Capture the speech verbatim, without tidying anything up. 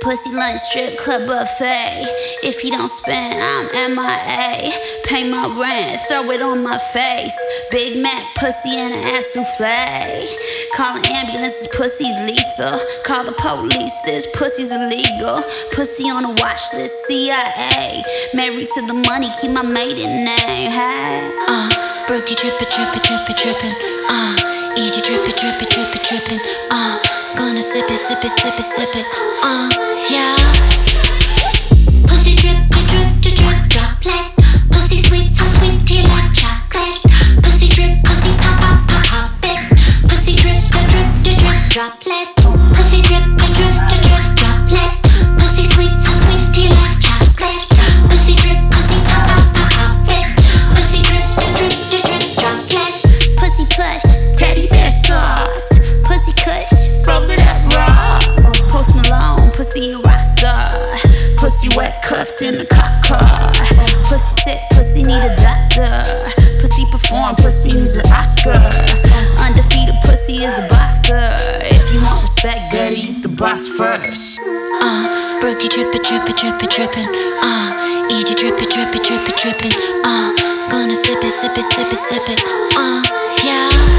Pussy lunch, strip club buffet. If you don't spend, I'm M I A. Pay my rent, throw it on my face. Big Mac, pussy, and an ass souffle. Call an ambulance, this pussy's lethal. Call the police, this pussy's illegal. Pussy on a watch list, C I A. Married to the money, keep my maiden name. Hey, uh, Brookie trippin', trippin', trippin', trippin'. Uh, E G trippin', trippin', trippin', trippin'. Uh, gonna sip it, sip it, sip it, sip it. Uh, yeah. Pussy drip, drip, drip, drip, droplet. Pussy sweet, so sweet, tea like chocolate. Pussy drip, pussy pop, pop, pop, pop it. Pussy drip, drip, drip, drip, droplet. Pussy drip, drip, drip, drip, droplet. Pussy sweet, so sweet, tea like chocolate. Pussy drip, pussy pop, pop, pop, pop it. Pussy drip, drip, drip, drip, droplet. pussy plush, teddy bear soft. Pussy kush, roll it up raw. Post Malone, pussy a rock star. Pussy wet, cuffed in a cop car. Pussy sick, pussy need a doctor. Pussy perform, pussy needs an Oscar. Undefeated pussy is a boxer. If you want respect, better eat the box first. Uh, Brookie trippin', trippin', trippin', trippin'. Uh, E G trippin', trippin', trippin', trippin'. Uh, gonna sip it, sip it, sip it, sip it. Uh, yeah.